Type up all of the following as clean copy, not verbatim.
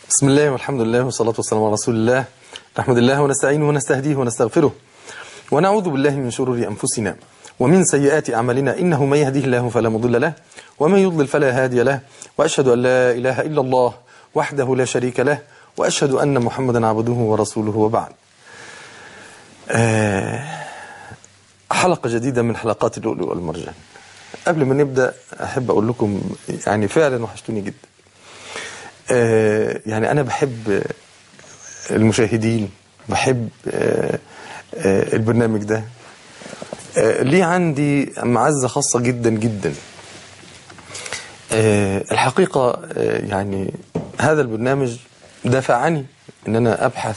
بسم الله والحمد لله والصلاة والسلام على رسول الله. نحمد الله ونستعينه ونستهديه ونستغفره ونعوذ بالله من شرور أنفسنا ومن سيئات أعمالنا، إنه من يهديه الله فلا مضل له ومن يضلل فلا هادي له، وأشهد أن لا إله إلا الله وحده لا شريك له، وأشهد أن محمدا عبده ورسوله، وبعد. حلقة جديدة من حلقات اللؤلؤ والمرجان. قبل ما نبدأ أحب أقول لكم يعني فعلا وحشتوني جدا. يعني أنا بحب المشاهدين، بحب البرنامج ده، ليه عندي معزة خاصة جدا جدا. الحقيقة يعني هذا البرنامج دفعني أن أنا أبحث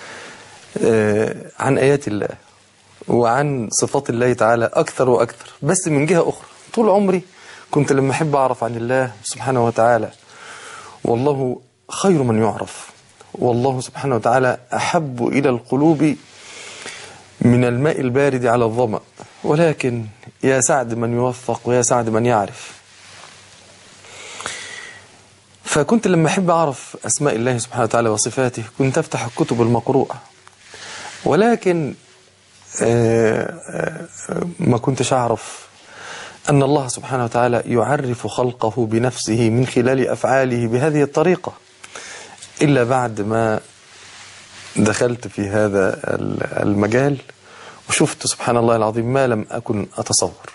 عن آيات الله وعن صفات الله تعالى أكثر وأكثر، بس من جهة أخرى. طول عمري كنت لما أحب أعرف عن الله سبحانه وتعالى، والله خير من يعرف، والله سبحانه وتعالى أحب إلى القلوب من الماء البارد على الظمأ، ولكن يا سعد من يوفق ويا سعد من يعرف. فكنت لما أحب أعرف أسماء الله سبحانه وتعالى وصفاته كنت أفتح الكتب المقروءة، ولكن ما كنتش أعرف أن الله سبحانه وتعالى يعرف خلقه بنفسه من خلال أفعاله بهذه الطريقة إلا بعد ما دخلت في هذا المجال وشفت سبحان الله العظيم ما لم أكن أتصور.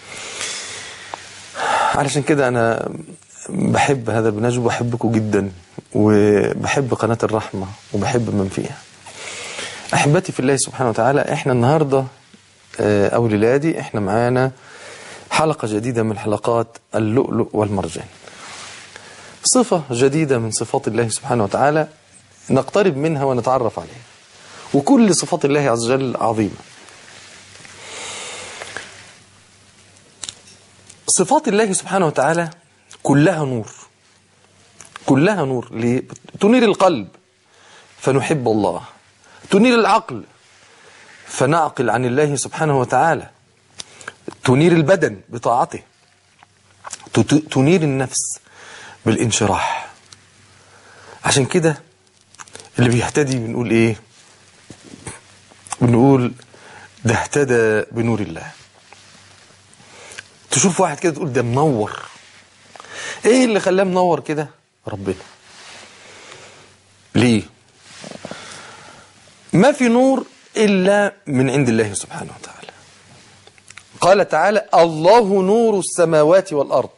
علشان كده أنا بحب هذا البرنامج وبحبكم جدا، وبحب قناة الرحمة وبحب من فيها. أحبتي في الله سبحانه وتعالى، إحنا النهاردة أو ليلادي إحنا معانا حلقة جديدة من حلقات اللؤلؤ والمرجان، صفة جديدة من صفات الله سبحانه وتعالى نقترب منها ونتعرف عليها، وكل صفات الله عز وجل عظيمة. صفات الله سبحانه وتعالى كلها نور، كلها نور. ليه؟ تنير القلب فنحب الله، تنير العقل فنعقل عن الله سبحانه وتعالى، تنير البدن بطاعته، تنير النفس بالانشراح. عشان كده اللي بيهتدي بنقول ايه؟ بنقول ده اهتدى بنور الله. تشوف واحد كده تقول ده منور. ايه اللي خلاه منور كده؟ ربنا. ليه؟ ما في نور إلا من عند الله سبحانه وتعالى. قال تعالى: الله نور السماوات والأرض،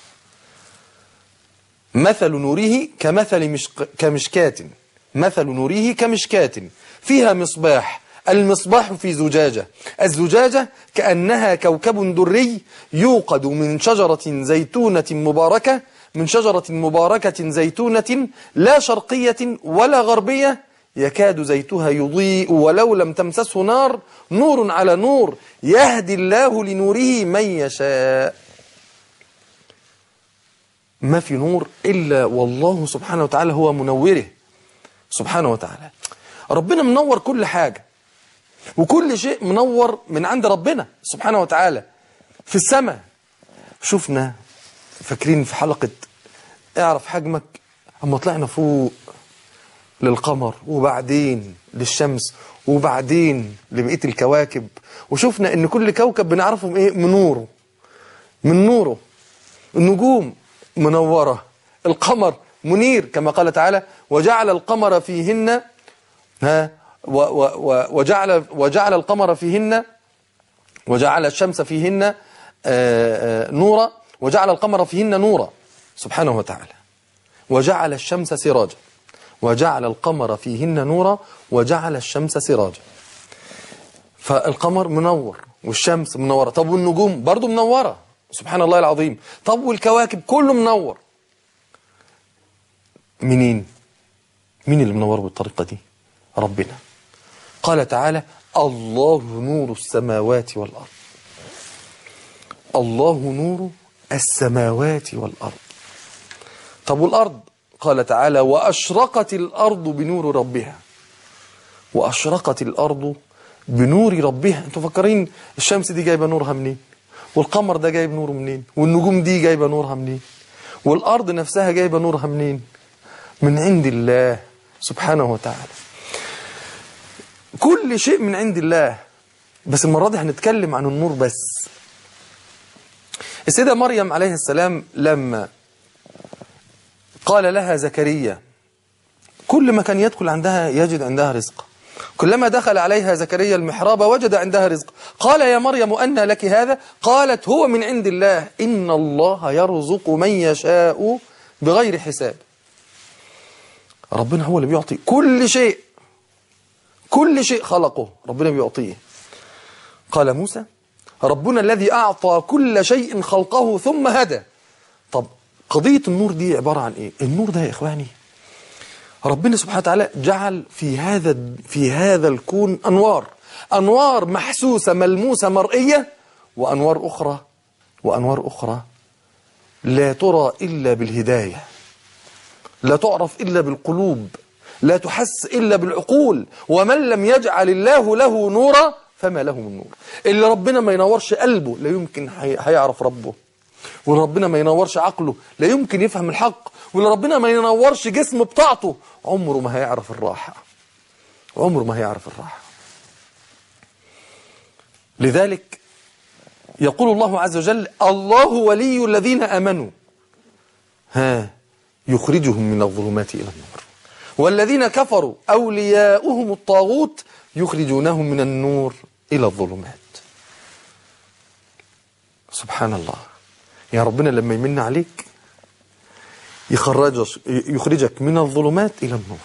مثل نوره كمشكاة، مثل نوره كمشكاة فيها مصباح، المصباح في زجاجة، الزجاجة كأنها كوكب دري يوقد من شجرة زيتونة مباركة، من شجرة مباركة زيتونة لا شرقية ولا غربية، يكاد زيتها يضيء ولو لم تمسسه نار، نور على نور، يهدي الله لنوره من يشاء. ما في نور إلا والله سبحانه وتعالى هو منوره سبحانه وتعالى. ربنا منور كل حاجة، وكل شيء منور من عند ربنا سبحانه وتعالى. في السماء شفنا، فاكرين في حلقة اعرف حجمك، اما طلعنا فوق للقمر وبعدين للشمس وبعدين لبقية الكواكب، وشفنا ان كل كوكب بنعرفهم ايه؟ من نوره، من نوره. النجوم منورة، القمر منير، كما قال تعالى: وجعل القمر فيهن وجعل القمر فيهن وجعل الشمس فيهن نورا، وجعل القمر فيهن نورا سبحانه وتعالى، وجعل الشمس سراجا، وجعل القمر فيهن نورا، وجعل الشمس سراجا. فالقمر منور والشمس منورة. طب والنجوم برضو منورة سبحان الله العظيم. طب والكواكب كله منور. مين اللي منور بالطريقة دي؟ ربنا. قال تعالى: الله نور السماوات والأرض، الله نور السماوات والأرض. طب والأرض؟ قال تعالى: وأشرقت الأرض بنور ربها، وأشرقت الأرض بنور ربها. انتوا فكرين الشمس دي جايبة نورها منين؟ والقمر ده جايب نوره منين؟ والنجوم دي جايبة نورها منين؟ والأرض نفسها جايبة نورها منين؟ من عند الله سبحانه وتعالى. كل شيء من عند الله. بس المرة دي هنتكلم عن النور بس. السيدة مريم عليه السلام لما قال لها زكريا، كل ما كان يدخل عندها يجد عندها رزق. كلما دخل عليها زكريا المحراب وجد عندها رزق. قال يا مريم أنى لك هذا؟ قالت هو من عند الله إن الله يرزق من يشاء بغير حساب. ربنا هو اللي بيعطي كل شيء، كل شيء خلقه ربنا بيعطيه. قال موسى ربنا الذي أعطى كل شيء خلقه ثم هدى. طب قضية النور دي عبارة عن إيه؟ النور ده يا إخواني ربنا سبحانه وتعالى جعل في هذا الكون أنوار محسوسة ملموسة مرئية، وأنوار أخرى لا ترى إلا بالهداية، لا تعرف إلا بالقلوب، لا تحس إلا بالعقول. ومن لم يجعل الله له نورا فما له من نور. اللي ربنا ما ينورش قلبه لا يمكن هيعرف ربه، واللي ربنا ما ينورش عقله لا يمكن يفهم الحق، واللي ربنا ما ينورش جسم بتاعته عمره ما هيعرف الراحة، عمره ما هيعرف الراحة. لذلك يقول الله عز وجل الله ولي الذين آمنوا يخرجهم من الظلمات إلى النور، والذين كفروا أولياؤهم الطاغوت يخرجونهم من النور إلى الظلمات. سبحان الله. يا ربنا لما يمن عليك يخرجك من الظلمات إلى النور،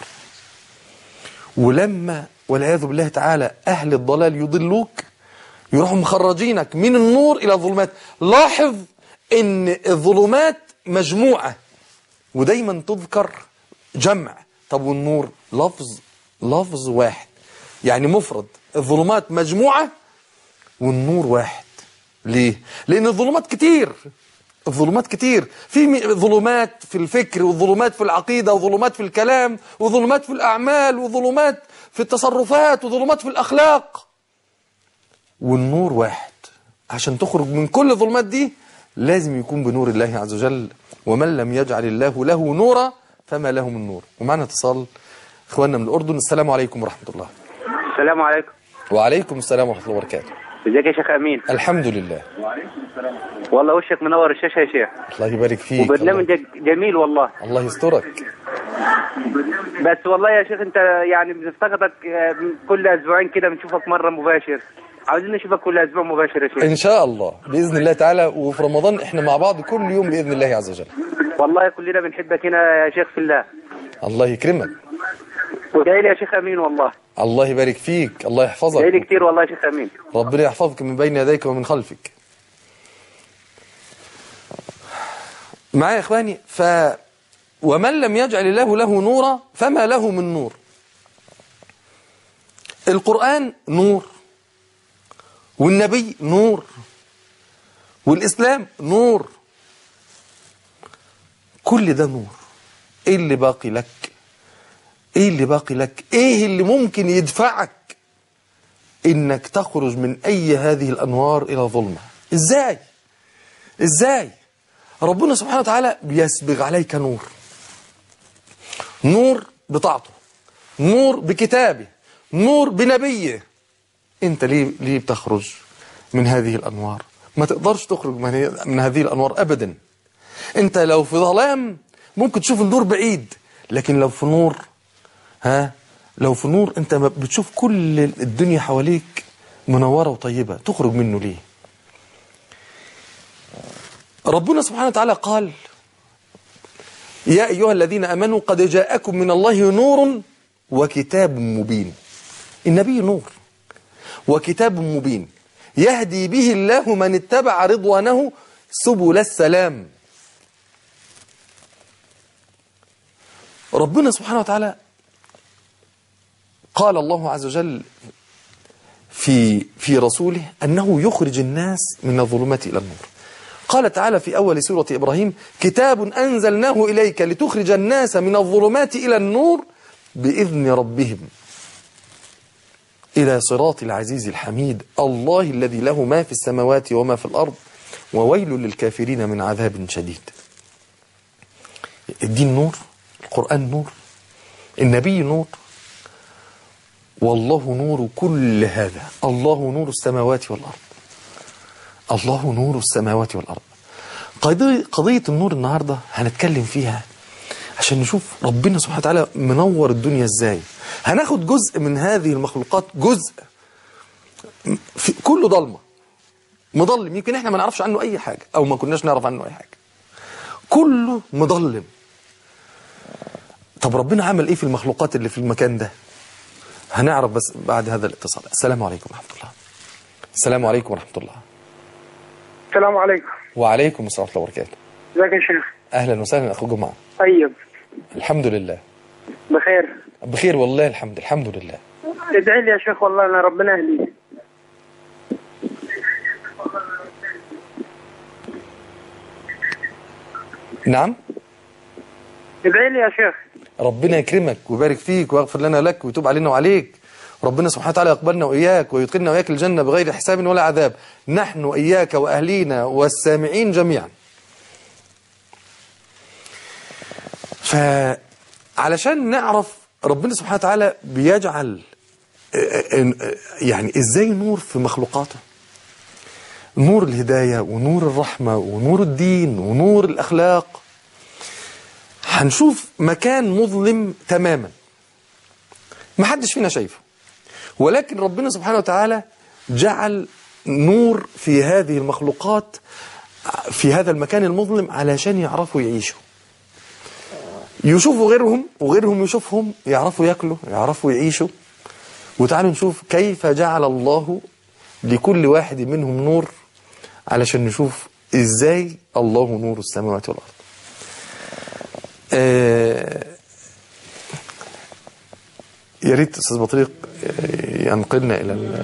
ولما والعياذ بالله تعالى أهل الضلال يضلوك يروحوا مخرجينك من النور إلى الظلمات. لاحظ إن الظلمات مجموعة ودايما تذكر جمع. طب والنور لفظ واحد يعني مفرد. الظلمات مجموعة والنور واحد. ليه؟ لأن الظلمات كتير، الظلمات كتير. في ظلمات في الفكر، وظلمات في العقيدة، وظلمات في الكلام، وظلمات في الأعمال، وظلمات في التصرفات، وظلمات في الأخلاق. والنور واحد. عشان تخرج من كل الظلمات دي لازم يكون بنور الله عز وجل. ومن لم يجعل الله له نورا فما له من نور. ومعنا اتصال اخواننا من الأردن. السلام عليكم ورحمة الله. السلام عليكم. وعليكم السلام ورحمة الله وبركاته. ازيك يا شيخ أمين؟ الحمد لله. والله وشك منور الشاشة يا شيخ. الله يبارك فيك. وبرنامجك جميل والله. الله يسترك. بس والله يا شيخ انت يعني بنفتقدك كل اسبوعين كده، بنشوفك مرة مباشر. عاوزين نشوفك كل اسبوع مباشر يا شيخ. ان شاء الله باذن الله تعالى. وفي رمضان احنا مع بعض كل يوم باذن الله عز وجل. والله كلنا بنحبك هنا يا شيخ في الله. الله يكرمك. وادعي لي يا شيخ امين والله. الله يبارك فيك. الله يحفظك. ادعي لي كتير والله يا شيخ امين. ربنا يحفظك من بين يديك ومن خلفك. معايا يا اخواني. ومن لم يجعل الله له نورا فما له من نور. القرآن نور، والنبي نور، والإسلام نور. كل ده نور. ايه اللي باقي لك؟ ايه اللي باقي لك؟ ايه اللي ممكن يدفعك انك تخرج من اي هذه الانوار الى ظلمة؟ ازاي ربنا سبحانه وتعالى بيسبغ عليك نور بطاعته، نور بكتابه، نور بنبيه. انت ليه بتخرج من هذه الانوار؟ ما تقدرش تخرج من هذه الانوار ابدا. انت لو في ظلام ممكن تشوف النور بعيد، لكن لو في نور انت بتشوف كل الدنيا حواليك منورة وطيبة. تخرج منه ليه؟ ربنا سبحانه وتعالى قال يا أيها الذين أمنوا قد جاءكم من الله نور وكتاب مبين. النبي نور وكتاب مبين يهدي به الله من اتبع رضوانه سبل السلام. ربنا سبحانه وتعالى قال الله عز وجل في رسوله أنه يخرج الناس من الظلمات إلى النور. قال تعالى في أول سورة إبراهيم كتاب أنزلناه إليك لتخرج الناس من الظلمات إلى النور بإذن ربهم إلى صراط العزيز الحميد الله الذي له ما في السماوات وما في الأرض وويل للكافرين من عذاب شديد. الدين نور، القرآن نور، النبي نور، والله نور كل هذا. الله نور السماوات والأرض. الله نور السماوات والأرض. قضية النور النهاردة هنتكلم فيها عشان نشوف ربنا سبحانه وتعالى منور الدنيا ازاي. هناخد جزء من هذه المخلوقات، جزء في كله ضلمة، مظلم، يمكن احنا ما نعرفش عنه اي حاجة او ما كناش نعرف عنه اي حاجة، كله مظلم. طب ربنا عمل ايه في المخلوقات اللي في المكان ده؟ هنعرف بس بعد هذا الاتصال. السلام عليكم ورحمة الله. السلام عليكم ورحمة الله. السلام عليكم. وعليكم السلام ورحمة الله وبركاته. ازيك يا شيخ؟ اهلا وسهلا اخو جمعة. طيب. الحمد لله. بخير. بخير والله الحمد لله. ادعي لي يا شيخ والله انا ربنا يهديني. نعم. ادعي لي يا شيخ. ربنا يكرمك ويبارك فيك ويغفر لنا لك ويتوب علينا وعليك. ربنا سبحانه وتعالى يقبلنا وإياك ويدخلنا وإياك الجنة بغير حساب ولا عذاب، نحن وإياك وأهلينا والسامعين جميعا. فعلشان نعرف ربنا سبحانه وتعالى بيجعل يعني إزاي نور في مخلوقاته، نور الهداية ونور الرحمة ونور الدين ونور الأخلاق. هنشوف مكان مظلم تماما ما حدش فينا شايفه، ولكن ربنا سبحانه وتعالى جعل نور في هذه المخلوقات في هذا المكان المظلم علشان يعرفوا يعيشوا، يشوفوا غيرهم وغيرهم يشوفهم، يعرفوا يأكلوا، يعرفوا يعيشوا. وتعالوا نشوف كيف جعل الله لكل واحد منهم نور علشان نشوف ازاي الله نور السماوات والأرض. يا ريت أستاذ بطريق ينقلنا إلى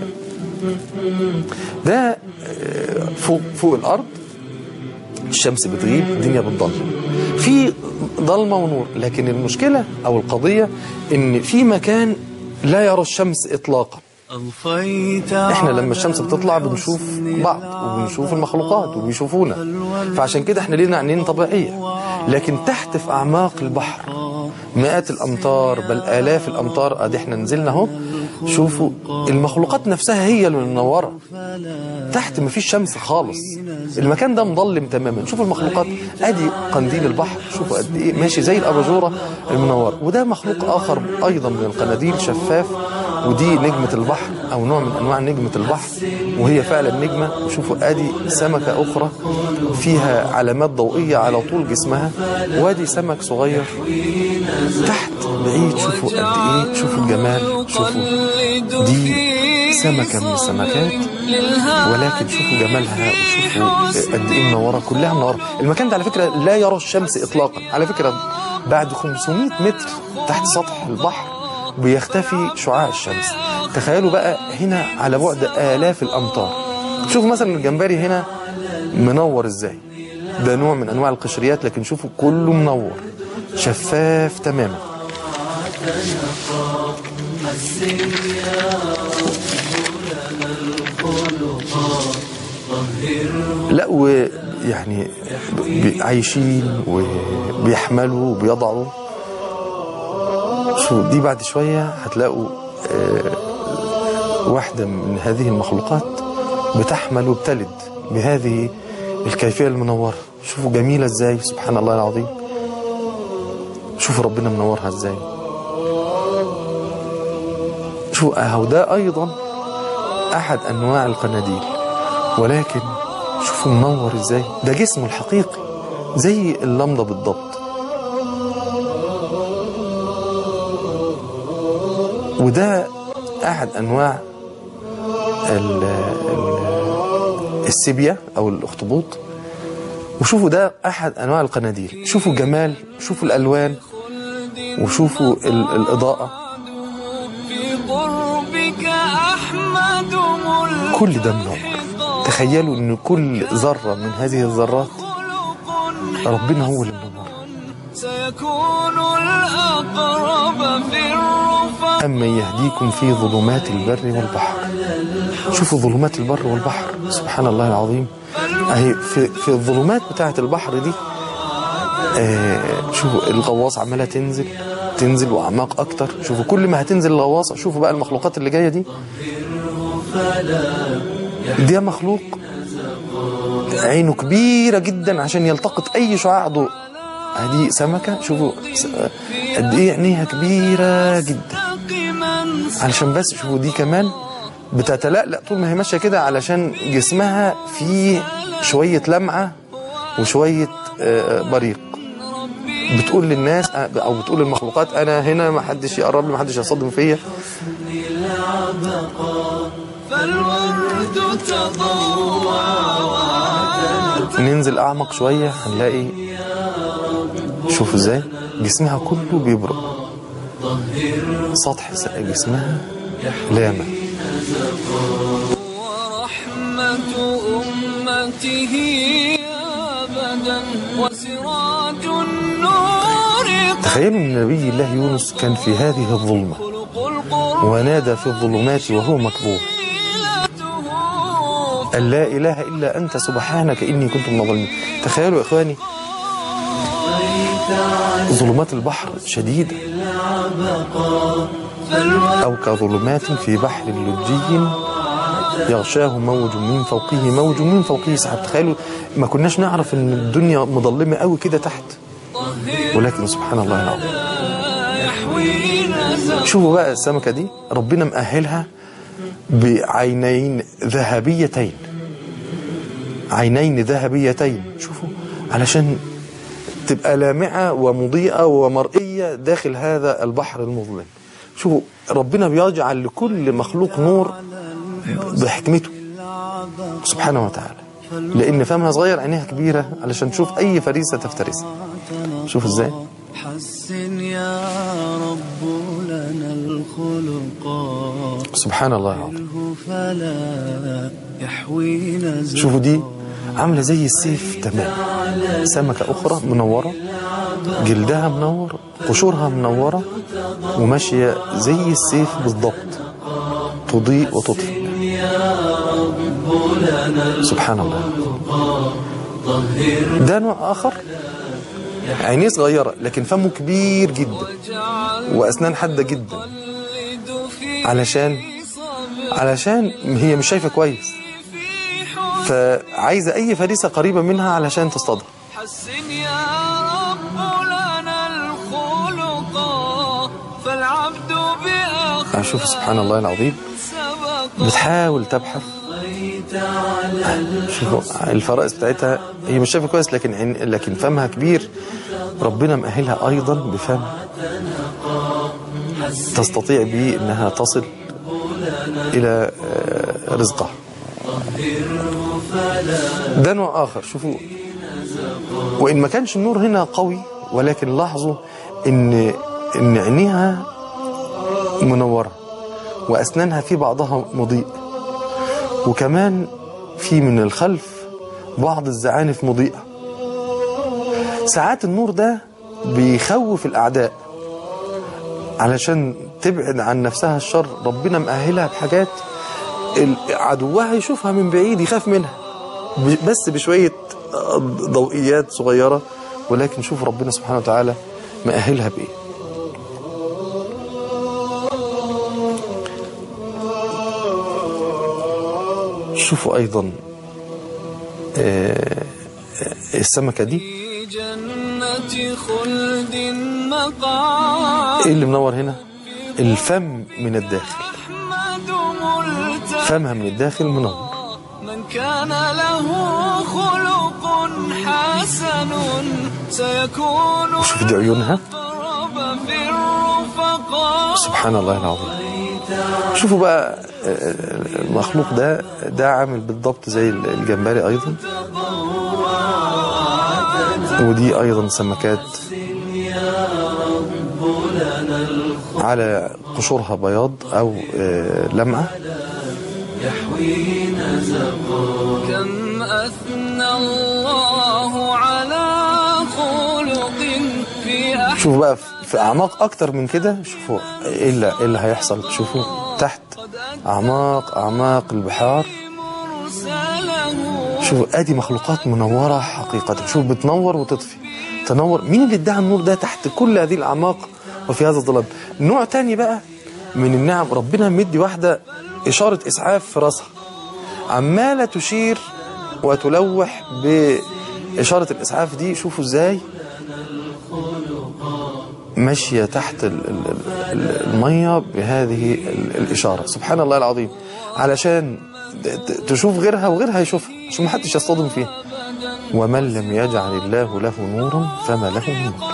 ده. فوق الأرض الشمس بتغيب، الدنيا بتضلم، في ضلمة ونور. لكن المشكلة أو القضية إن في مكان لا يرى الشمس إطلاقا. احنا لما الشمس بتطلع بنشوف بعض وبنشوف المخلوقات وبيشوفونا، فعشان كده احنا لينا عينين طبيعية. لكن تحت في أعماق البحر مئات الأمتار بل آلاف الأمتار، ادي احنا نزلنا اهو، شوفوا المخلوقات نفسها هي اللي منورة، تحت مفيش شمس خالص، المكان ده مظلم تماما. شوفوا المخلوقات، ادي قنديل البحر، شوفوا قد ايه ماشي زي الأباجورة المنورة. وده مخلوق آخر أيضا من القناديل شفاف، ودي نجمة البحر أو نوع من أنواع نجمة البحر، وهي فعلا نجمة. وشوفوا ادي سمكة أخرى فيها علامات ضوئية على طول جسمها، وادي سمك صغير تحت بعيد. شوفوا قد ايه، شوفوا الجمال، شوفوا دي سمكة من السمكات، ولكن شوفوا جمالها وشوفوا قد ايه منورة، كلها منورة. المكان ده على فكرة لا يرى الشمس إطلاقا، على فكرة بعد 500 متر تحت سطح البحر بيختفي شعاع الشمس. تخيلوا بقى هنا على بعد آلاف الأمتار. شوفوا مثلا الجمبري هنا منور ازاي، ده نوع من أنواع القشريات، لكن شوفوا كله منور شفاف تماما. لا ويعني عايشين وبيحملوا وبيضعوا. شو دي بعد شوية هتلاقوا واحدة من هذه المخلوقات بتحمل وبتلد بهذه الكيفية المنورة. شوفوا جميلة ازاي، سبحان الله العظيم. شوفوا ربنا منورها ازاي. شوفوا اهو ده ايضا احد انواع القناديل، ولكن شوفوا منور ازاي، ده جسمه الحقيقي زي اللمضة بالضبط. وده احد انواع السيبيا او الاخطبوط. وشوفوا ده احد انواع القناديل. شوفوا الجمال، شوفوا الالوان، وشوفوا الاضاءة، كل ده منور. تخيلوا ان كل ذرة من هذه الذرات ربنا هو اللي منور. أما يهديكم في ظلمات البر والبحر. شوفوا ظلمات البر والبحر، سبحان الله العظيم. اهي في الظلمات بتاعة البحر دي شوفوا الغواصة عمالة تنزل وأعماق أكتر. شوفوا كل ما هتنزل الغواصة، شوفوا بقى المخلوقات اللي جاية دي مخلوق عينه كبيرة جدا عشان يلتقط أي شعاع ضوء. هذه سمكة، شوفوا قد إيه عينيها كبيرة جدا علشان بس. شوفوا دي كمان بتتلألأ طول ما هي ماشية كده علشان جسمها فيه شوية لمعة وشوية بريق. بتقول للناس أو بتقول للمخلوقات أنا هنا، ما حدش يقرب لي، ما حدش يصدم فيا. ننزل أعمق شوية هنلاقي، شوفوا ازاي جسمها كله بيبرق، سطح جسمها لامع. ورحمة أمته أبدا وسراج النور. تخيلوا ان نبي الله يونس كان في هذه الظلمة ونادى في الظلمات وهو مكظوم أن لا إله إلا أنت سبحانك إني كنت من الظالمين. تخيلوا يا إخواني ظلمات البحر شديدة، أو كظلمات في بحر لجي يغشاه موج من فوقه موج من فوقه سحاب. تخيلوا ما كناش نعرف ان الدنيا مظلمة قوي كده تحت، ولكن سبحان الله العظيم. شوفوا بقى السمكة دي ربنا مأهلها بعينين ذهبيتين، عينين ذهبيتين. شوفوا علشان تبقى لامعة ومضيئة ومرئية داخل هذا البحر المظلم. شوفوا ربنا بيجعل لكل مخلوق نور بحكمته سبحانه وتعالى، لأن فمها صغير عينيها كبيرة علشان تشوف أي فريسة تفترسها. شوفوا ازاي. حسن يا رب لنا الخلق سبحان الله العظيم. شوفوا دي عاملة زي السيف تمام. سمكة أخرى منورة، جلدها منور، قشورها منورة، وماشية زي السيف بالضبط، تضيء وتطفئ. سبحان الله. ده نوع آخر عينيه صغيرة لكن فمه كبير جدا وأسنان حادة جدا، علشان هي مش شايفة كويس، فعايزة أي فريسة قريبة منها علشان تصطادها. حسن يا رب لنا الخلق فالعبد بأخلاق. أشوف سبحان الله العظيم بتحاول تبحث. شوفوا الفرائس بتاعتها هي مش شايفة كويس لكن فمها كبير. ربنا مأهلها أيضا بفم تستطيع به أنها تصل إلى رزقها. ده نوع آخر. شوفوا وإن ما كانش النور هنا قوي، ولكن لاحظوا إن عينيها منورة وأسنانها في بعضها مضيء، وكمان في من الخلف بعض الزعانف مضيئة. ساعات النور ده بيخوف الأعداء علشان تبعد عن نفسها الشر. ربنا مأهلها بحاجات عدوها يشوفها من بعيد يخاف منها بس بشوية ضوئيات صغيرة، ولكن شوف ربنا سبحانه وتعالى مأهلها بإيه. شوفوا أيضا السمكة دي ايه اللي منور هنا؟ الفم من الداخل، فمها من الداخل منور. من كان له خلق حسن سيكون. وشوف دي عيونها سبحان الله العظيم. شوفوا بقى المخلوق ده عامل بالضبط زي الجمبري أيضا، ودي أيضا سمكات على قشورها بياض أو لمعة. كم أثنى الله على خلق في. شوفوا بقى في أعماق أكتر من كده. شوفوا إيه اللي هيحصل. شوفوا تحت أعماق البحار. شوفوا ادي مخلوقات منورة حقيقة. شوفوا بتنور وتطفي. تنور. مين اللي ادعى النور ده تحت كل هذه الأعماق وفي هذا الظلام؟ نوع تاني بقى من النعم، ربنا مدي واحدة إشارة إسعاف في راسها، عمالة تشير وتلوح بإشارة الإسعاف دي. شوفوا إزاي ماشية تحت المية بهذه الإشارة، سبحان الله العظيم، علشان تشوف غيرها وغيرها يشوفها، عشان ما حدش يصطدم فيها. ومن لم يجعل الله له نورا فما له من نور.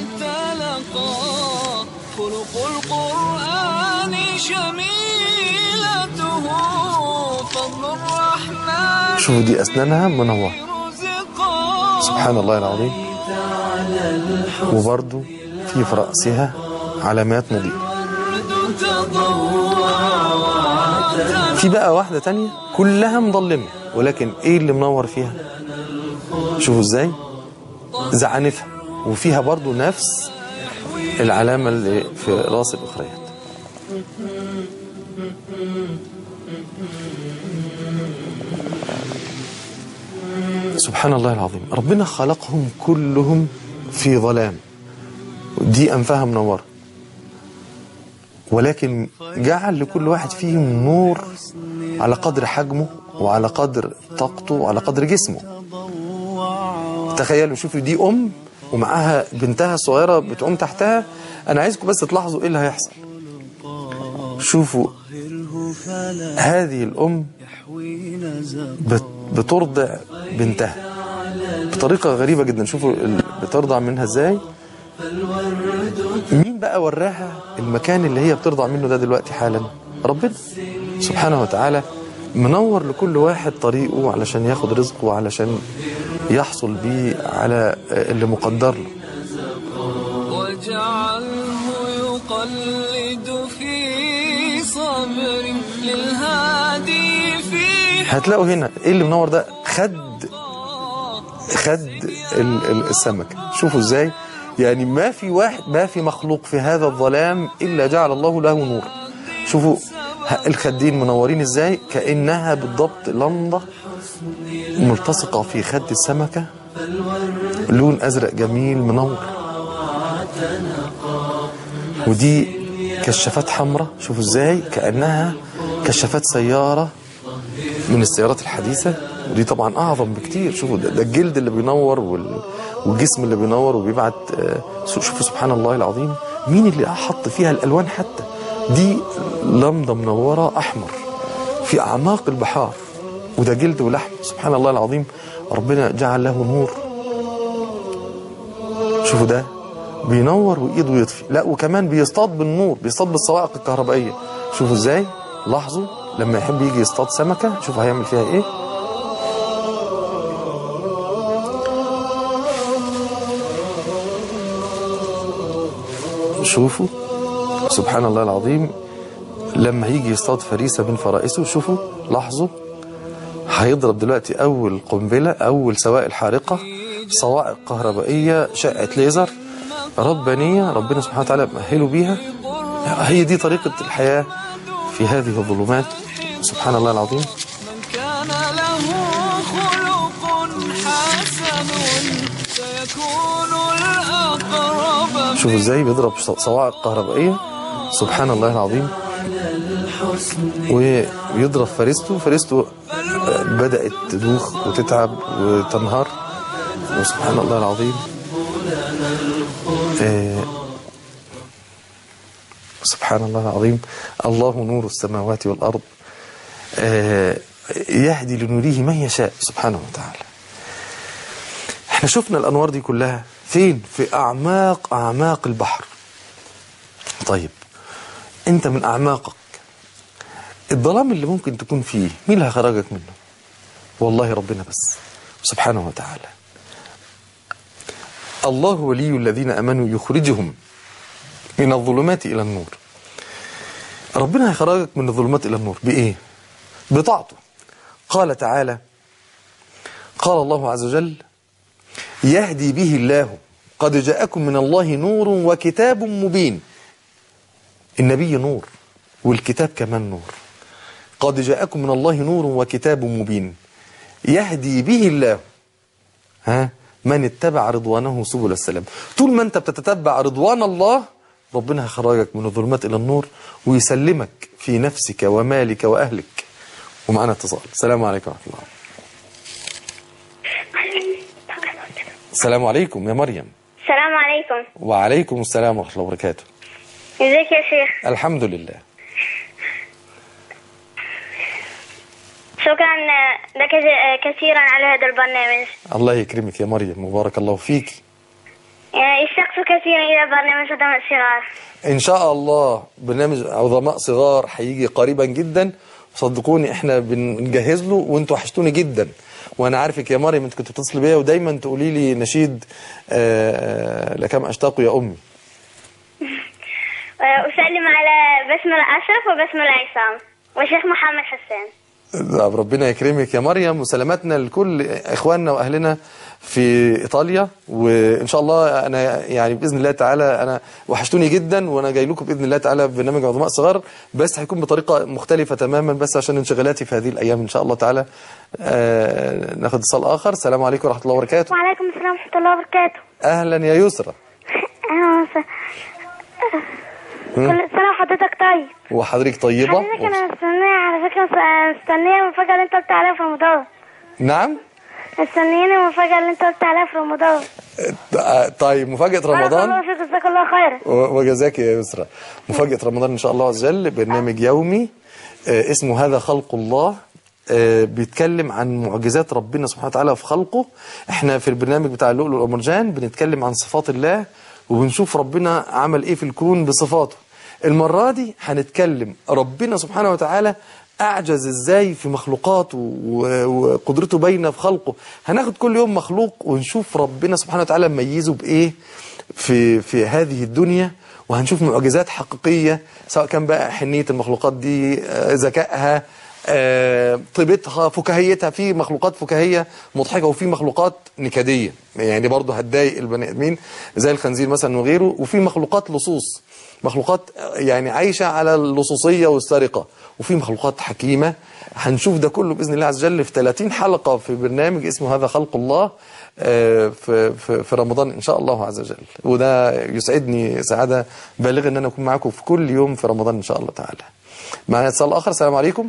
شوفوا دي أسنانها منورة، سبحان الله العظيم، وبرضو في رأسها علامات مضيئة. في بقى واحدة تانية كلها مظلمة، ولكن ايه اللي منور فيها؟ شوفوا ازاي زعنفها، وفيها برضو نفس العلامة اللي في راس الأخريات. سبحان الله العظيم، ربنا خلقهم كلهم في ظلام، دي أنفها منورة، ولكن جعل لكل واحد فيهم نور على قدر حجمه وعلى قدر طاقته وعلى قدر جسمه. تخيلوا، شوفوا دي أم ومعاها بنتها الصغيرة بتقوم تحتها. أنا عايزكم بس تلاحظوا إيه اللي هيحصل. شوفوا هذه الأم بترضع بنتها بطريقة غريبة جدا. شوفوا بترضع منها إزاي. مين بقى وراها المكان اللي هي بترضع منه ده دلوقتي حالا؟ ربنا سبحانه وتعالى منور لكل واحد طريقه علشان ياخد رزقه وعلشان يحصل بيه على اللي مقدر له. وجعله يقلد في صبر للهادي في. هتلاقوا هنا ايه اللي منور ده؟ خد السمكة. شوفوا ازاي، يعني ما في مخلوق في هذا الظلام إلا جعل الله له نور. شوفوا الخدين منورين ازاي، كأنها بالضبط لمضة ملتصقة في خد السمكة، لون أزرق جميل منور. ودي كشافات حمراء، شوفوا ازاي كأنها كشافات سيارة من السيارات الحديثة، ودي طبعا أعظم بكتير. شوفوا ده الجلد اللي بينور والجسم اللي بينور وبيبعت. شوفوا سبحان الله العظيم، مين اللي حط فيها الألوان؟ حتى دي لمضة منورة أحمر في أعماق البحار، وده جلد ولحم. سبحان الله العظيم، ربنا جعل له نور. شوفوا ده بينور وإيده يطفي، لا وكمان بيصطاد بالنور، بيصطاد بالصواعق الكهربائية. شوفوا ازاي، لاحظوا لما يحب يجي يصطاد سمكة شوفوا هيعمل فيها ايه. شوفوا سبحان الله العظيم، لما يجي يصطاد فريسة من فرائسه، شوفوا لاحظوا هيضرب دلوقتي أول قنبلة، أول سوائل حارقة، صواعق كهربائية، شقة ليزر ربانية ربنا سبحانه وتعالى مأهله بيها. هي دي طريقة الحياة في هذه الظلمات. سبحان الله العظيم. من كان له خلق حسن سيكون الأقرب. شوفوا ازاي بيضرب صواعق كهربائية، سبحان الله العظيم، ويضرب فريسته بدأت تدوخ وتتعب وتنهار. وسبحان الله العظيم، سبحان الله العظيم، الله نور السماوات والأرض يهدي لنوره من يشاء سبحانه وتعالى. احنا شفنا الأنوار دي كلها فين؟ في أعماق البحر. طيب انت من أعماقك الظلام اللي ممكن تكون فيه مين اللي هيخرجك منه؟ والله ربنا بس سبحانه وتعالى. الله ولي الذين أمنوا يخرجهم من الظلمات إلى النور. ربنا هيخرجك من الظلمات إلى النور بإيه؟ بطاعته. قال تعالى، قال الله عز وجل: يهدي به الله، قد جاءكم من الله نور وكتاب مبين. النبي نور والكتاب كمان نور. قد جاءكم من الله نور وكتاب مبين يهدي به الله من اتبع رضوانه سبل السلام. طول ما انت بتتتبع رضوان الله ربنا هيخرجك من الظلمات إلى النور ويسلمك في نفسك ومالك وأهلك. ومعنا اتصال. السلام عليكم ورحمة الله. السلام عليكم يا مريم. السلام عليكم. وعليكم السلام ورحمة الله وبركاته. ازيك يا شيخ؟ الحمد لله. شكرا لك كثيرا على هذا البرنامج. الله يكرمك يا مريم، مبارك الله فيك. اشتقت كثيرا إلى برنامج عظماء صغار. إن شاء الله برنامج عظماء صغار هيجي قريبا جدا، صدقوني احنا بنجهز له وانتوا وحشتوني جدا. وانا عارفك يا مريم انت كنت بتتصلي بيا ودايما تقولي لي نشيد لكم اشتاق يا امي. اسلم على بسمة أشرف وبسمة عصام وشيخ محمد حسان. ربنا يكرمك يا مريم، وسلامتنا لكل اخواننا واهلنا في ايطاليا. وان شاء الله انا يعني باذن الله تعالى انا وحشتوني جدا، وانا جاي لكم باذن الله تعالى ببرنامج عظماء صغار، بس هيكون بطريقه مختلفه تماما بس عشان انشغالاتي في هذه الايام ان شاء الله تعالى. ناخد اتصال اخر. السلام عليكم ورحمه الله وبركاته. وعليكم السلام ورحمه الله وبركاته. اهلا يا يسرى. اهلا وسهلا. كل سنه وحضرتك طيب. وحضرتك طيبه. حضرتك انا مستنيه على فكره، مستنيه المفاجاه اللي انت قلت عليها في رمضان. نعم مستنيين المفاجاه اللي انت قلت عليها في رمضان. طيب مفاجاه رمضان. الله فيك، جزاك الله خيرا. وجزاك يا يسرى. مفاجاه رمضان ان شاء الله عز وجل برنامج يومي اسمه هذا خلق الله، بيتكلم عن معجزات ربنا سبحانه وتعالى في خلقه. احنا في البرنامج بتاع اللؤلؤ والمرجان بنتكلم عن صفات الله وبنشوف ربنا عمل ايه في الكون بصفاته. المرة دي هنتكلم ربنا سبحانه وتعالى أعجز إزاي في مخلوقاته وقدرته باينة في خلقه. هناخد كل يوم مخلوق ونشوف ربنا سبحانه وتعالى ميزه بإيه في هذه الدنيا، وهنشوف معجزات حقيقية سواء كان بقى حنية المخلوقات دي، ذكائها، طيبتها، فكاهيتها. في مخلوقات فكاهية مضحكة وفي مخلوقات نكدية يعني برضه هتضايق البني آدمين زي الخنزير مثلا وغيره. وفي مخلوقات لصوص، مخلوقات يعني عايشة على اللصوصية والسرقة. وفي مخلوقات حكيمة. هنشوف ده كله بإذن الله عز وجل في 30 حلقة في برنامج اسمه هذا خلق الله في رمضان إن شاء الله عز وجل. وده يسعدني سعادة بالغة أن أنا أكون معكم في كل يوم في رمضان إن شاء الله تعالى. معنا اتصال آخر. السلام عليكم.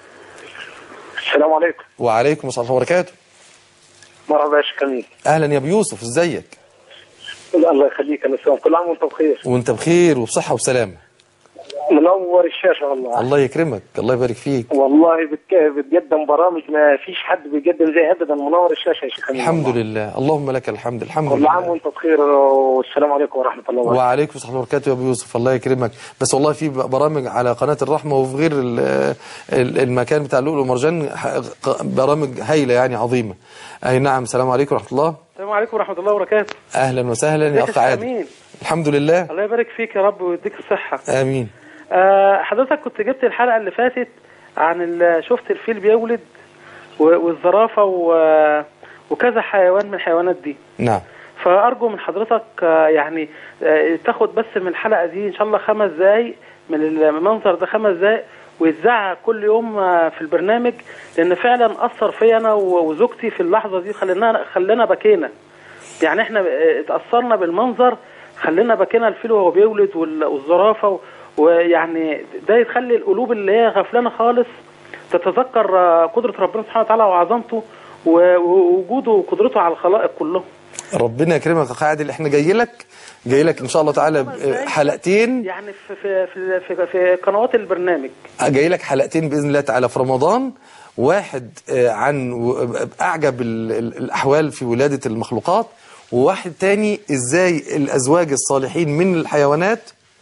السلام عليكم. وعليكم السلام ورحمة الله وبركاته. مرحبا يا شيخ أمين. أهلا يا أبو يوسف، إزيك؟ الله يخليك. أنا سلام، كل عام وأنت بخير. وأنت بخير وبصحة وسلامة. منور الشاشة والله. الله يكرمك، الله يبارك فيك. والله بتقدم برامج ما فيش حد بيقدم زي أبدا. منور الشاشة يا شيخ أمين. الحمد لله، اللهم لك الحمد. الحمد لله. كل عام وأنت بخير، والسلام عليكم ورحمة الله وبركاته. وعليكم السلام ورحمة الله وبركاته يا أبو يوسف، الله يكرمك. بس والله في برامج على قناة الرحمة وفي غير المكان بتاع اللؤلؤ والمرجان برامج هايلة يعني عظيمة. أي نعم. السلام عليكم ورحمة الله. السلام عليكم ورحمة الله وبركاته. أهلا وسهلا يا أخ عادل. الحمد لله. الله يبارك فيك يا رب ويديك الصحة. آمين. حضرتك كنت جبت الحلقة اللي فاتت عن شفت الفيل بيولد والزرافة وكذا حيوان من الحيوانات دي. نعم. فأرجو من حضرتك يعني تاخد بس من الحلقة دي إن شاء الله 5 دقايق من المنظر ده، 5 دقايق، ويتذاع كل يوم في البرنامج، لأن فعلا أثر فيا أنا وزوجتي في اللحظة دي. خلينا بكينا يعني، احنا اتأثرنا بالمنظر، خلينا بكينا الفيل وهو بيولد والزرافة، ويعني ده يخلي القلوب اللي هي غفلانة خالص تتذكر قدرة ربنا سبحانه وتعالى وعظمته ووجوده وقدرته على الخلائق كلهم. ربنا يكرمك يا عادل. احنا جاي لك ان شاء الله تعالى حلقتين يعني في قنوات البرنامج. جاي لك حلقتين باذن الله تعالى في رمضان. واحد عن اعجب الاحوال في ولاده المخلوقات، وواحد تاني ازاي الازواج الصالحين من الحيوانات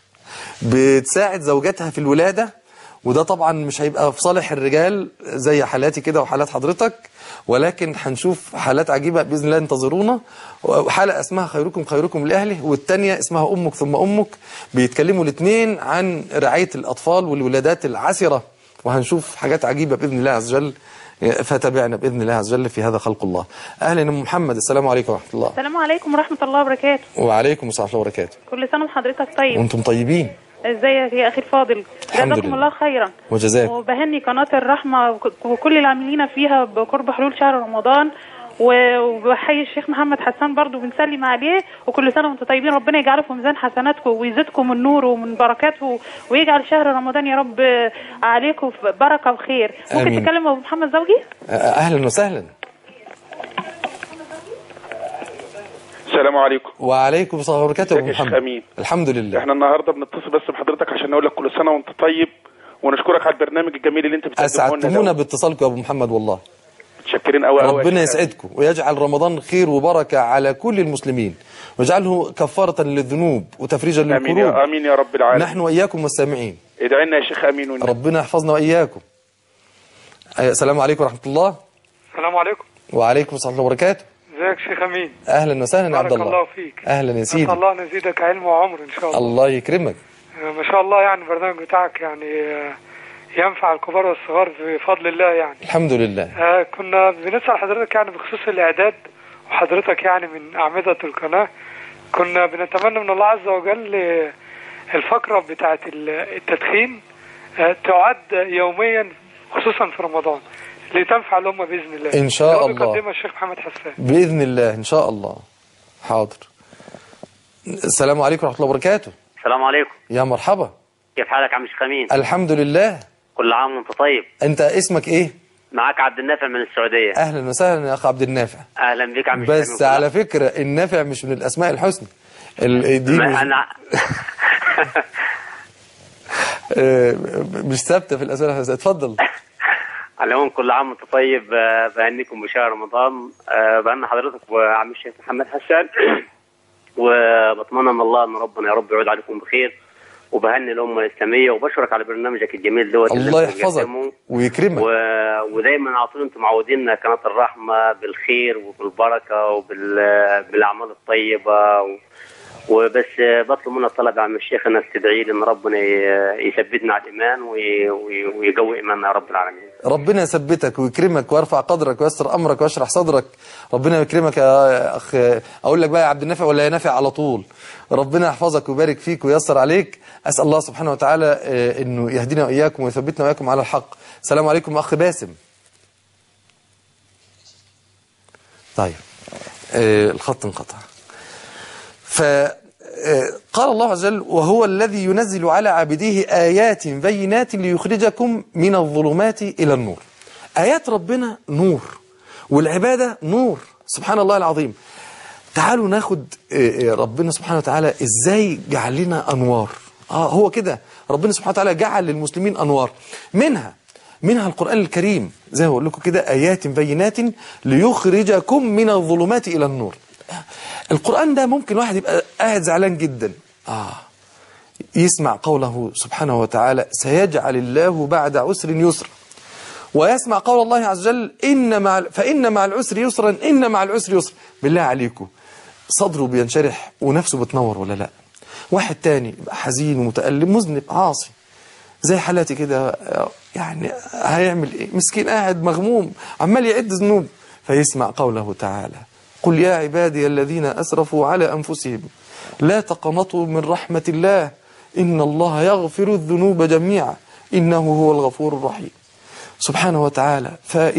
بتساعد زوجاتها في الولاده. وده طبعا مش هيبقى في صالح الرجال زي حالاتي كده وحالات حضرتك، ولكن هنشوف حالات عجيبة بإذن الله. انتظرونا. حلقة اسمها خيركم خيركم لأهله، والتانية اسمها أمك ثم أمك. بيتكلموا الاثنين عن رعاية الأطفال والولادات العسرة، وهنشوف حاجات عجيبة بإذن الله عز وجل. فتابعنا بإذن الله عز وجل في هذا خلق الله. أهلا يا محمد. السلام عليكم ورحمة الله. السلام عليكم ورحمة الله وبركاته. وعليكم السلام ورحمة الله وبركاته. كل سنة وحضرتك طيب. وانتم طيبين. ازيك يا اخي الفاضل؟ جزاكم الله خيرا وجزاك. وبهني قناة الرحمة وكل العاملين فيها بقرب حلول شهر رمضان، وبحيي الشيخ محمد حسان برضو بنسلم عليه، وكل سنة وانتم طيبين، ربنا يجعله في ميزان حسناتكم ويزيدكم من نوره ومن بركاته، ويجعل شهر رمضان يا رب عليكم بركة وخير. ممكن تكلم أبو محمد زوجي؟ أهلا وسهلا. السلام عليكم. وعليكم السلام ورحمة الله وبركاته. محمد أمين. الحمد لله. احنا النهارده بنتصل بس بحضرتك عشان نقول لك كل سنه وانت طيب، ونشكرك على البرنامج الجميل اللي انت بتقدمه لنا. اسعدتمونا باتصالكم يا ابو محمد، والله متشكرين قوي قوي. ربنا يسعدكم ويجعل رمضان خير وبركه على كل المسلمين، ويجعله كفاره للذنوب وتفريجا للكروب. امين يا رب العالمين. نحن واياكم والسامعين. ادعي لنا يا شيخ امين ربنا يحفظنا واياكم. السلام عليكم ورحمه الله. السلام عليكم. وعليكم السلام ورحمه الله وبركاته. ازيك شيخ امين؟ اهلا وسهلا يا عبد الله. بارك الله فيك. اهلا يا سيدي. نسأل الله نزيدك علم وعمر ان شاء الله. الله يكرمك. ما شاء الله، يعني البرنامج بتاعك يعني ينفع الكبار والصغار بفضل الله يعني. الحمد لله. كنا بنسأل حضرتك يعني بخصوص الإعداد، وحضرتك يعني من أعمدة القناة، كنا بنتمنى من الله عز وجل الفقرة بتاعت التدخين تعد يوميا خصوصا في رمضان لتنفع الأمة بإذن الله. إن شاء الله. يقدمها الشيخ محمد حسان بإذن الله إن شاء الله. حاضر. السلام عليكم ورحمة الله وبركاته. السلام عليكم. يا مرحبا. كيف حالك عم شيخ امين؟ الحمد لله. كل عام وانت طيب. انت اسمك ايه؟ معك عبد النافع من السعودية. اهلا وسهلا يا اخ عبد النافع. اهلا بك عم شيخ امين. بس على فكرة النافع مش من الاسماء الحسنى. دي مش ثابتة في الاسماء الحسنى. اتفضل. على العموم كل عام وانت طيب، بهنيكم بشهر رمضان، بهني حضرتك وعم الشيخ محمد حسان، وبتمنى من الله ان ربنا يا رب يعود عليكم بخير، وبهني الأمة الإسلامية، وبشكرك على برنامجك الجميل دوت. الله يحفظك ويكرمك. ودايما على طول انتم معودين قناة الرحمة بالخير وبالبركة وبالأعمال الطيبة وبس بطلب منك طلب يا عم الشيخ انك تدعي لي ان ربنا يثبتنا على الإيمان ويقوي إيماننا يا رب العالمين. ربنا يثبتك ويكرمك ويرفع قدرك ويسر أمرك ويشرح صدرك. ربنا يكرمك يا أخ. أقول لك بقى يا عبد النافع ولا يا نافع على طول؟ ربنا يحفظك ويبارك فيك ويسر عليك. أسأل الله سبحانه وتعالى أنه يهدينا وإياكم ويثبتنا وإياكم على الحق. السلام عليكم أخ باسم. طيب الخط انقطع. فقال الله عز وجل: وهو الذي ينزل على عبده آيات بينات ليخرجكم من الظلمات إلى النور. آيات ربنا نور، والعبادة نور. سبحان الله العظيم. تعالوا ناخد ربنا سبحانه وتعالى إزاي جعل لنا أنوار. هو كده ربنا سبحانه وتعالى جعل للمسلمين أنوار، منها القرآن الكريم زي ما بقول لكم كده، آيات بينات ليخرجكم من الظلمات إلى النور. القرآن ده ممكن واحد يبقى قاعد زعلان جدا يسمع قوله سبحانه وتعالى: سيجعل الله بعد عسر يسرا، ويسمع قول الله عز وجل: فإن مع العسر يسرا، إن مع العسر يسرا. بالله عليكم صدره بينشرح ونفسه بتنور ولا لا؟ واحد تاني يبقى حزين ومتألم مذنب عاصي زي حالاتي كده، يعني هيعمل ايه؟ مسكين قاعد مغموم عمال يعد ذنوب، فيسمع قوله تعالى: قل يا عبادي الذين أسرفوا على أنفسهم لا تقنطوا من رحمة الله إن الله يغفر الذنوب جميعا إنه هو الغفور الرحيم. سبحانه وتعالى.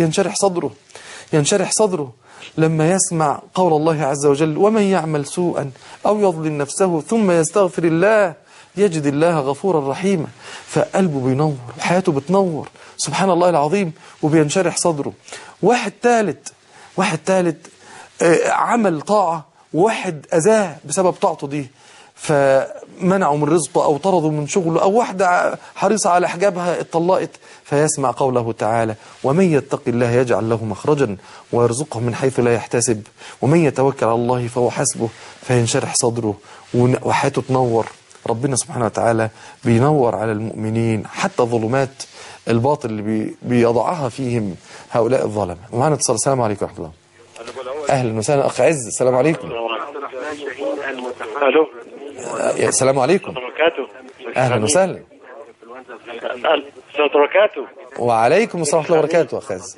ينشرح صدره لما يسمع قول الله عز وجل: ومن يعمل سوءا أو يظلم نفسه ثم يستغفر الله يجد الله غفورا رحيما. فقلبه بينور وحياته بتنور. سبحان الله العظيم. وبينشرح صدره. واحد ثالث عمل طاعة وواحد أذاه بسبب طاعته دي، فمنعوا من رزقه أو طردوا من شغله، أو واحدة حريصة على حجابها اتطلقت، فيسمع قوله تعالى: ومن يتق الله يجعل له مخرجا ويرزقه من حيث لا يحتسب ومن يتوكل على الله فهو حسبه. فينشرح صدره وحياته تنور. ربنا سبحانه وتعالى بينور على المؤمنين حتى ظلمات الباطل اللي بيضعها فيهم هؤلاء الظلمة. ومعنا اتصال. السلام عليكم ورحمة الله. أهلا وسهلا أخ عز. السلام عليكم. الو. السلام عليكم. أهلا وسهلا. السلام عليكم. وعليكم السلام ورحمة الله وبركاته أخ عز.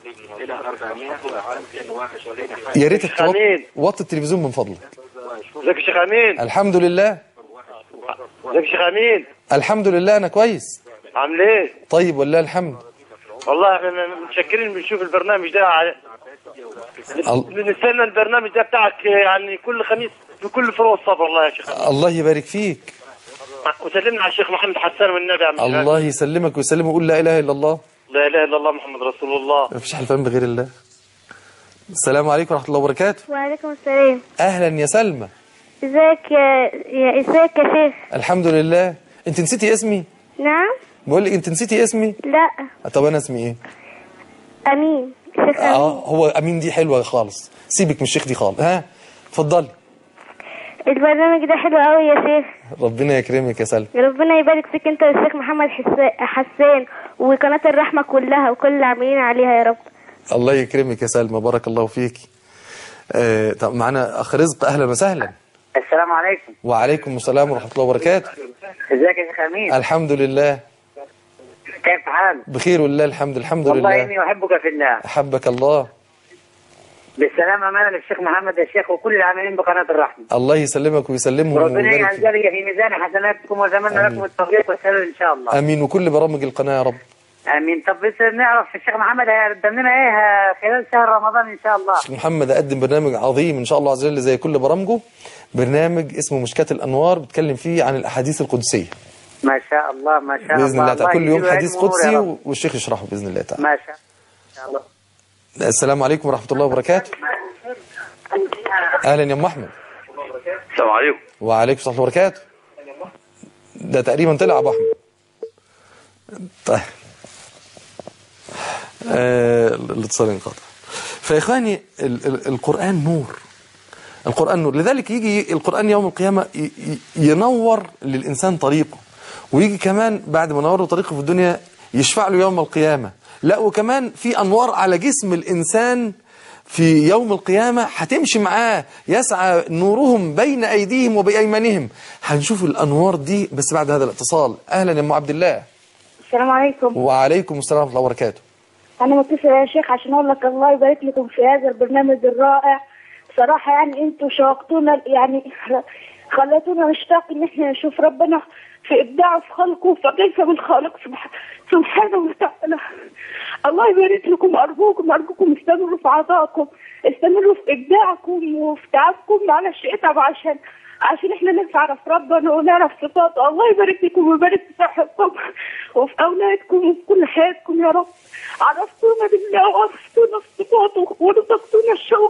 يا ريت توطي التلفزيون من فضلك. ازيك يا شيخ امين؟ الحمد لله. ازيك يا شيخ امين؟ الحمد لله أنا كويس. عامل ايه؟ طيب والله الحمد. والله احنا متشكرين بنشوف البرنامج ده نستنى البرنامج ده بتاعك يعني كل خميس في كل فروع الصبر والله يا شيخ. الله يبارك فيك. وسلمنا على الشيخ محمد حسان والنبي يا عم. الله يسلمك ويسلمه ويقول لا اله الا الله. لا اله الا الله محمد رسول الله. ما فيش حلفان بغير الله. السلام عليكم ورحمه الله وبركاته. وعليكم السلام. اهلا يا سلمى. ازيك يا شيخ؟ الحمد لله. انت نسيتي اسمي؟ نعم. بقول لك انت نسيتي اسمي؟ لا. طب انا اسمي ايه؟ امين. شيخ امين. هو امين دي حلوه خالص، سيبك من الشيخ دي خالص. ها اتفضلي. البرنامج ده حلو قوي يا شيخ. ربنا يكرمك يا سلمى. ربنا يبارك فيك انت والشيخ محمد حسان وقناه الرحمه كلها وكل اللي عاملين عليها يا رب. الله يكرمك يا سلمى، بارك الله فيكي. طب معانا اخ رزق، اهلا وسهلا. السلام عليكم. وعليكم السلام ورحمه الله وبركاته. ازيك يا شيخ امين؟ الحمد لله. كيف حالك؟ بخير والله الحمد لله. والله اني احبك في الله. احبك الله. بالسلامة أمانة للشيخ محمد يا شيخ وكل العاملين بقناة الرحمة. الله يسلمك ويسلمهم. ربنا يجعل ذلك في ميزان حسناتكم وأتمنى لكم التوفيق والسداد إن شاء الله. آمين. وكل برامج القناة يا رب. آمين. طب بس نعرف الشيخ محمد هيقدم لنا إيه خلال شهر رمضان إن شاء الله؟ الشيخ محمد قدم برنامج عظيم إن شاء الله عز وجل زي كل برامجه، برنامج اسمه مشكاة الأنوار بيتكلم فيه عن الأحاديث القدسية. ما شاء الله ما شاء الله. بإذن الله تعالى كل يوم حديث قدسي والشيخ يشرحه بإذن الله تعالى. ما شاء الله. السلام عليكم ورحمة الله وبركاته. اهلا يا ام احمد. السلام عليكم. وعليكم السلام ورحمه الله وبركاته. ده تقريبا طلع ابو احمد. طيب الاتصال انقطع. فيا اخواني القران نور، القران نور، لذلك يجي القران يوم القيامه ينور للانسان طريقه، ويجي كمان بعد ما نور له طريقه في الدنيا يشفع له يوم القيامه. لا وكمان في انوار على جسم الانسان في يوم القيامة هتمشي معاه، يسعى نورهم بين أيديهم وبأيمانهم. هنشوف الأنوار دي بس بعد هذا الاتصال. أهلا يا أم عبد الله. السلام عليكم. وعليكم السلام ورحمة الله وبركاته. أنا متصل يا شيخ عشان أقول لك الله يبارك لكم في هذا البرنامج الرائع. بصراحة يعني أنتوا شوقتونا، يعني خلتونا نشتاق إن إحنا نشوف ربنا في إبداعه في خلقه، فكيف من خالق سبحانه وتعالى. الله يبارك لكم. أرجوكم استمروا في عطائكم، استمروا في إبداعكم وفي تعبكم. معلش اتعب عشان احنا نعرف ربنا ونعرف صفاته. الله يبارك لكم ويبارك في صحتكم وفي أولادكم وفي كل حياتكم يا رب. عرفتونا بالله وعرفتونا صفاته ورزقتونا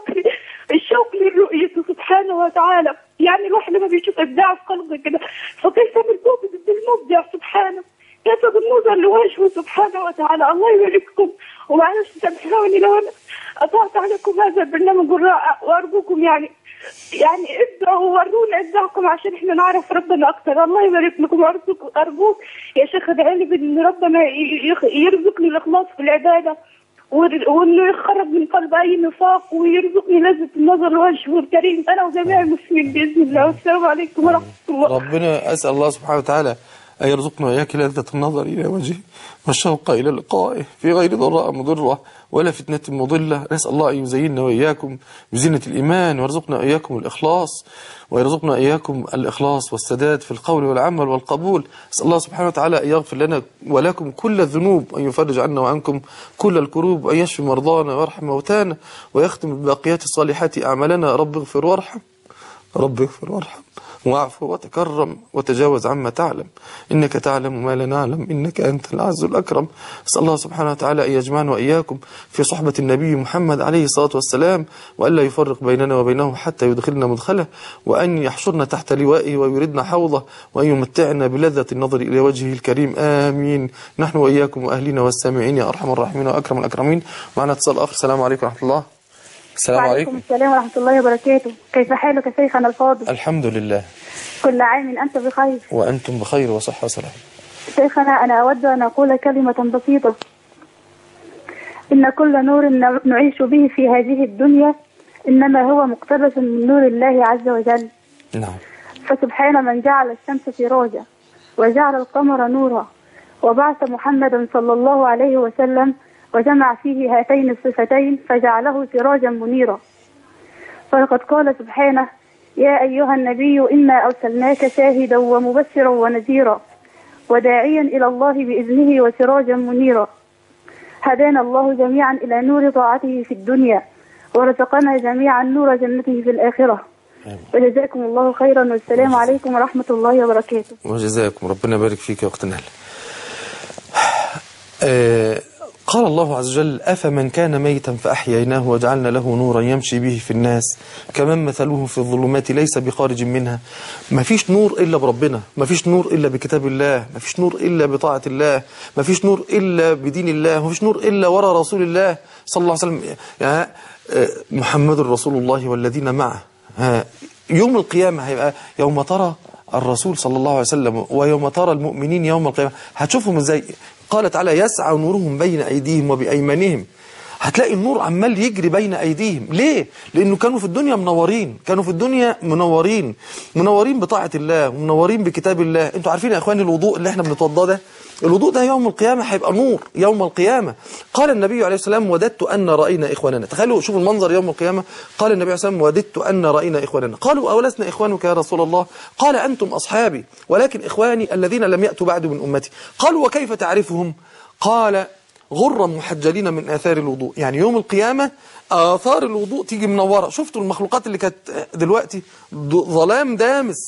الشوق لرؤيته سبحانه وتعالى. يعني الواحد لما بيشوف إبداع في خلقه كده فكيف بالمبدع سبحانه، كيف بالنظر لوجهه سبحانه وتعالى. الله يبارككم ومعلش سامحوني لو أنا قطعت عليكم هذا البرنامج الرائع، وأرجوكم يعني ابدعوا وورونا إبداعكم عشان احنا نعرف ربنا أكثر. الله يبارك لكم. أرجوك يا شيخ ادعي لي بأن ربنا يرزقني الإخلاص في العبادة، وانه يخرج من قلب اي نفاق، ويرزقني لذة النظر لوجهه الكريم انا وجميع المسلمين باذن الله. والسلام عليكم ورحمه الله. ربنا اسال الله سبحانه وتعالى ان يرزقنا واياك لذة النظر الى وجهه والشوق الى لقائه في غير ضراء مضره ولا فتنة مضلة. نسأل الله أن يزيننا وإياكم بزينة الإيمان، ويرزقنا إياكم الإخلاص، ويرزقنا إياكم الإخلاص والسداد في القول والعمل والقبول. نسأل الله سبحانه وتعالى أن يغفر لنا ولكم كل الذنوب، أن يفرج عنا وعنكم كل الكروب، وأن يشفي مرضانا ويرحم موتانا، ويختم بباقيات الصالحات أعمالنا. رب اغفر وارحم، رب اغفر وارحم واعف وتكرم وتجاوز عما تعلم، إنك تعلم ما لا نعلم، إنك أنت العز الأكرم. أسأل الله سبحانه وتعالى أن يجمعنا وإياكم في صحبة النبي محمد عليه الصلاة والسلام، وألا يفرق بيننا وبينه حتى يدخلنا مدخله، وأن يحشرنا تحت لوائه ويردنا حوضه، وأن يمتعنا بلذة النظر إلى وجهه الكريم. آمين. نحن وإياكم وأهلنا والسامعين يا أرحم الراحمين وأكرم الأكرمين. معنا اتصال آخر. السلام عليكم ورحمة الله. السلام عليكم. وعليكم السلام ورحمة الله وبركاته. كيف حالك شيخنا الفاضل؟ الحمد لله. كل عام أنت بخير. وأنتم بخير وصحة وسلام. شيخنا أنا أود أن أقول كلمة بسيطة. إن كل نور نعيش به في هذه الدنيا إنما هو مقتبس من نور الله عز وجل. نعم. فسبحان من جعل الشمس سراجا وجعل القمر نورا وبعث محمدا صلى الله عليه وسلم وجمع فيه هاتين الصفتين فجعله سراجا منيرا. فلقد قال سبحانه: يا أيها النبي إنا أرسلناك شاهدا ومبشرا ونذيرا وداعيا إلى الله بإذنه وسراجا منيرا. هدانا الله جميعا إلى نور طاعته في الدنيا ورزقنا جميعا نور جنته في الآخرة. وجزاكم الله خيرا، والسلام عليكم ورحمة الله وبركاته. وجزاكم، ربنا يبارك فيك يا أخت نهلة. قال الله عز وجل: أفمن كان ميتا فأحييناه وجعلنا له نورا يمشي به في الناس كمن مثله في الظلمات ليس بخارج منها. ما فيش نور إلا بربنا، ما فيش نور إلا بكتاب الله، ما فيش نور إلا بطاعة الله، ما فيش نور إلا بدين الله، ما فيش نور إلا وراء رسول الله صلى الله عليه وسلم. يعني محمد رسول الله والذين معه. يوم القيامة هيبقى يوم ترى الرسول صلى الله عليه وسلم ويوم ترى المؤمنين يوم القيامة، هتشوفهم ازاي؟ قال تعالى: يسعى نورهم بين أيديهم وبأيمانهم. هتلاقي النور عمال يجري بين أيديهم. ليه؟ لأنه كانوا في الدنيا منورين، كانوا في الدنيا منورين بطاعة الله ومنورين بكتاب الله. انتوا عارفين يا اخواني الوضوء اللي احنا بنتوضاه ده، الوضوء ده يوم القيامة هيبقى نور يوم القيامة. قال النبي عليه السلام: وددت أن رأينا إخواننا. تخيلوا شوفوا المنظر يوم القيامة. قال النبي عليه السلام: وددت أن رأينا إخواننا. قالوا: أولسنا إخوانك يا رسول الله؟ قال: أنتم أصحابي ولكن إخواني الذين لم يأتوا بعد من أمتي. قالوا: وكيف تعرفهم؟ قال: غرا محجلين من آثار الوضوء. يعني يوم القيامة آثار الوضوء تيجي منورة. شفتوا المخلوقات اللي كانت دلوقتي ظلام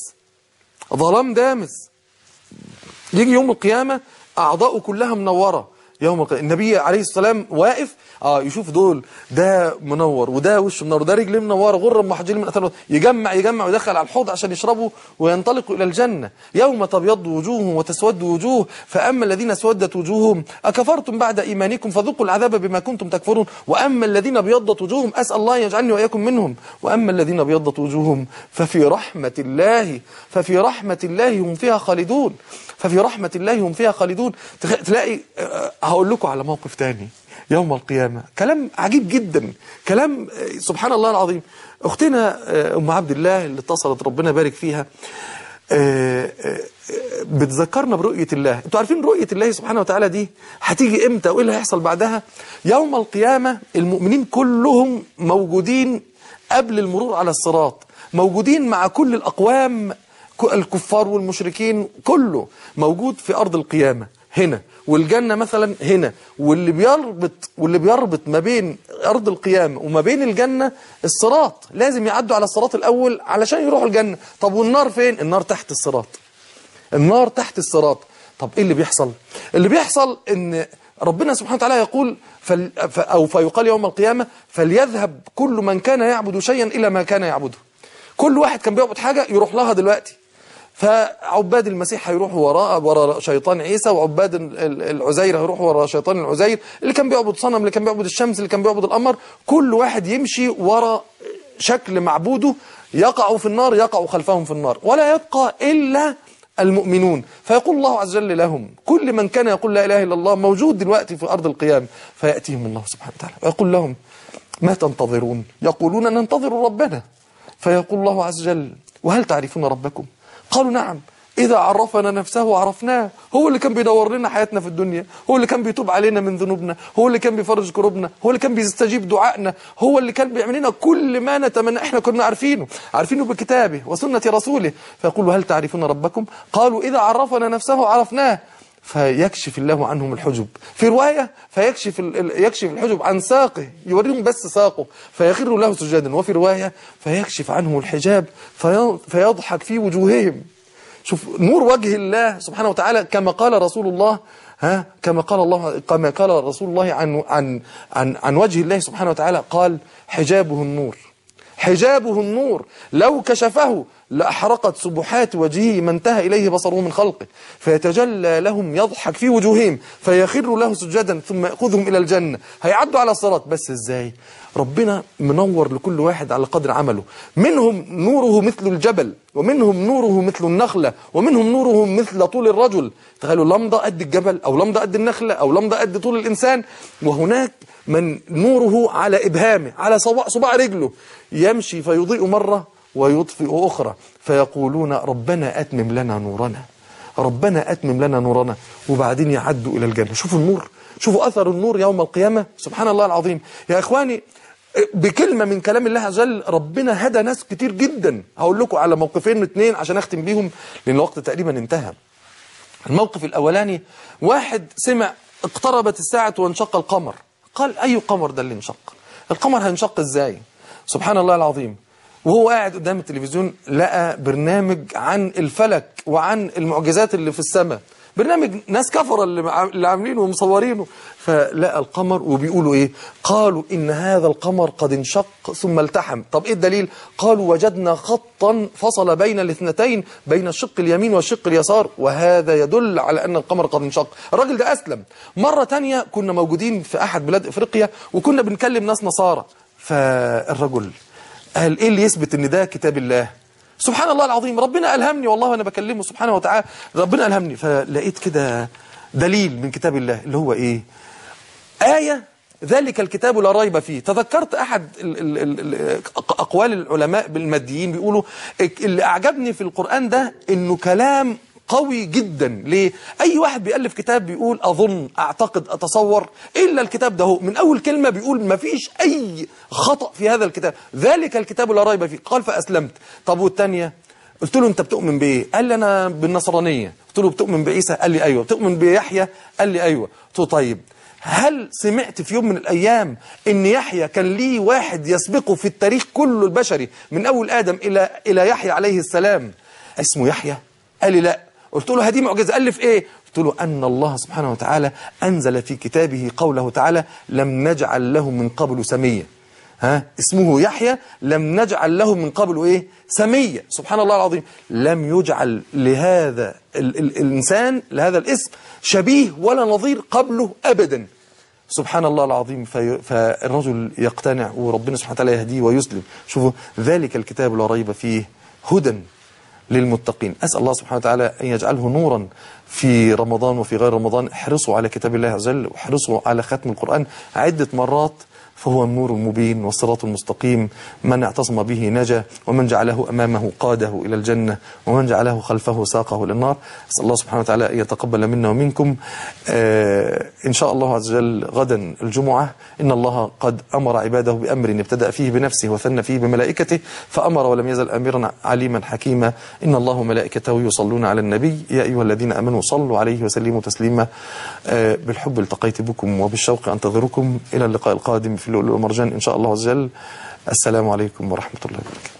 دامس، يجي يوم القيامة أعضاؤه كلها منورة. يوم القيامة النبي عليه السلام واقف يشوف دول، ده منور وده وشه منور وده رجليه منوره، غرا محجلين من اثار، يجمع ويدخل على الحوض عشان يشربوا وينطلقوا الى الجنه. يوم تبيض وجوه وتسود وجوه، فاما الذين اسودت وجوههم اكفرتم بعد ايمانكم فذوقوا العذاب بما كنتم تكفرون، واما الذين ابيضت وجوههم اسال الله يجعلني واياكم منهم، واما الذين ابيضت وجوههم ففي رحمه الله هم فيها خالدون. ففي رحمه الله هم فيها خالدون. تلاقي هقول لكم على موقف تاني يوم القيامة، كلام عجيب جدا، كلام سبحان الله العظيم. أختنا أم عبد الله اللي اتصلت ربنا يبارك فيها بتذكرنا برؤية الله. انتوا عارفين رؤية الله سبحانه وتعالى دي هتيجي امتى وايه اللي هيحصل بعدها؟ يوم القيامة المؤمنين كلهم موجودين قبل المرور على الصراط، موجودين مع كل الأقوام، الكفار والمشركين، كله موجود في أرض القيامة هنا، والجنة مثلا هنا، واللي بيربط ما بين أرض القيامة وما بين الجنة الصراط، لازم يعدوا على الصراط الأول علشان يروحوا الجنة. طب والنار فين؟ النار تحت الصراط. طب إيه اللي بيحصل؟ اللي بيحصل إن ربنا سبحانه وتعالى يقول فيقال يوم القيامة: فليذهب كل من كان يعبد شيئا إلى ما كان يعبده. كل واحد كان بيعبد حاجة يروح لها دلوقتي. فعباد المسيح هيروحوا وراء شيطان عيسى، وعباد العزير هيروحوا وراء شيطان العزير، اللي كان بيعبد صنم، اللي كان بيعبد الشمس، اللي كان بيعبد القمر، كل واحد يمشي وراء شكل معبوده، يقع في النار، يقع خلفهم في النار، ولا يبقى إلا المؤمنون. فيقول الله عز وجل لهم: كل من كان يقول لا إله إلا الله موجود دلوقتي في أرض القيامة، فيأتيهم الله سبحانه وتعالى ويقول لهم: ما تنتظرون؟ يقولون: ننتظر ربنا. فيقول الله عز وجل: وهل تعرفون ربكم؟ قالوا: نعم، إذا عرفنا نفسه عرفناه. هو اللي كان بيدور لنا حياتنا في الدنيا، هو اللي كان بيتوب علينا من ذنوبنا، هو اللي كان بيفرج كروبنا، هو اللي كان بيستجيب دعائنا، هو اللي كان بيعمل لنا كل ما نتمنى. احنا كنا عارفينه بكتابه وسنة رسوله. فيقول: هل تعرفون ربكم؟ قالوا: إذا عرفنا نفسه عرفناه. فيكشف الله عنهم الحجب. في رواية يكشف الحجب عن ساقه، يوريهم بس ساقه، فيخر له سجدا. وفي رواية فيكشف عنهم الحجاب فيضحك في وجوههم. شوف نور وجه الله سبحانه وتعالى، كما قال رسول الله كما قال رسول الله عن وجه الله سبحانه وتعالى، قال: حجابه النور لو كشفه لأحرقت سبحات وجهه ما انتهى إليه بصره من خلقه، فيتجلى لهم يضحك في وجوههم فيخر له سجدا ثم يأخذهم إلى الجنة. هيعدوا على الصراط، بس إزاي؟ ربنا منور لكل واحد على قدر عمله. منهم نوره مثل الجبل، ومنهم نوره مثل النخلة، ومنهم نوره مثل طول الرجل. تخيلوا لمضة قد الجبل، أو لمضة قد النخلة، أو لمضة قد طول الإنسان. وهناك من نوره على إبهامه، على صباع رجله، يمشي فيضيء مرة ويطفئ أخرى، فيقولون: ربنا أتمم لنا نورنا، وبعدين يعدوا إلى الجنة. شوفوا النور، شوفوا أثر النور يوم القيامة، سبحان الله العظيم. يا إخواني، بكلمة من كلام الله عز وجل ربنا هدى ناس كتير جدا. هقول لكم على موقفين 2 عشان أختم بيهم لأن الوقت تقريبا انتهى. الموقف الأولاني، واحد سمع اقتربت الساعة وانشق القمر، قال: أي قمر ده اللي انشق؟ القمر هينشق ازاي؟ سبحان الله العظيم. وهو قاعد قدام التلفزيون لقى برنامج عن الفلك وعن المعجزات اللي في السماء، برنامج ناس كفر اللي عاملينه ومصورينه، فلقى القمر وبيقولوا ايه؟ قالوا ان هذا القمر قد انشق ثم التحم. طب ايه الدليل؟ قالوا وجدنا خطا فصل بين الاثنتين، بين الشق اليمين والشق اليسار، وهذا يدل على ان القمر قد انشق. الراجل ده اسلم. مرة تانية كنا موجودين في احد بلاد افريقيا وكنا بنكلم ناس نصارى، فالرجل قال ايه اللي يثبت ان ده كتاب الله؟ سبحان الله العظيم، ربنا ألهمني والله وأنا بكلمه سبحانه وتعالى، ربنا ألهمني، فلقيت كده دليل من كتاب الله اللي هو إيه؟ آية ذلك الكتاب لا ريب فيه. تذكرت أحد أقوال العلماء بالماديين بيقولوا اللي أعجبني في القرآن ده إنه كلام قوي جدا. ليه؟ أي واحد بيألف كتاب بيقول أظن أعتقد أتصور، إلا الكتاب ده هو من أول كلمة بيقول ما فيش أي خطأ في هذا الكتاب، ذلك الكتاب لا ريب فيه. قال فأسلمت. طب والتانية؟ قلت له أنت بتؤمن بإيه؟ قال لي أنا بالنصرانية. قلت له بتؤمن بعيسى؟ قال لي أيوه. بتؤمن بيحيى؟ قال لي أيوه. قلت له طيب هل سمعت في يوم من الأيام إن يحيى كان ليه واحد يسبقه في التاريخ كله البشري من أول آدم إلى يحيى عليه السلام اسمه يحيى؟ قال لي لا. قلت له هذه معجزة. ألف إيه؟ قلت له أن الله سبحانه وتعالى أنزل في كتابه قوله تعالى لم نجعل له من قبل سمية. اسمه يحيى لم نجعل له من قبل إيه؟ سمية. سبحان الله العظيم. لم يجعل لهذا الإنسان لهذا الاسم شبيه ولا نظير قبله أبدا. سبحان الله العظيم. فالرجل يقتنع وربنا سبحانه وتعالى يهديه ويسلم. شوفوا ذلك الكتاب لا ريب فيه هدى للمتقين. أسأل الله سبحانه وتعالى أن يجعله نورا في رمضان وفي غير رمضان. احرصوا على كتاب الله عز وجل واحرصوا على ختم القرآن عدة مرات، فهو النور المبين والصراط المستقيم. من اعتصم به نجا، ومن جعله أمامه قاده إلى الجنة، ومن جعله خلفه ساقه للنار. أسأل الله سبحانه وتعالى أن يتقبل منا ومنكم. إن شاء الله عز وجل غدا الجمعة إن الله قد أمر عباده بأمر ابتدأ فيه بنفسه وثنى فيه بملائكته، فأمر ولم يزل أميرا عليما حكيما. إن الله وملائكته يصلون على النبي يا أيها الذين آمنوا صلوا عليه وسلموا تسليما. بالحب التقيت بكم وبالشوق أنتظركم إلى اللقاء القادم في اللؤلؤ والمرجان إن شاء الله عز وجل. السلام عليكم ورحمة الله وبركاته.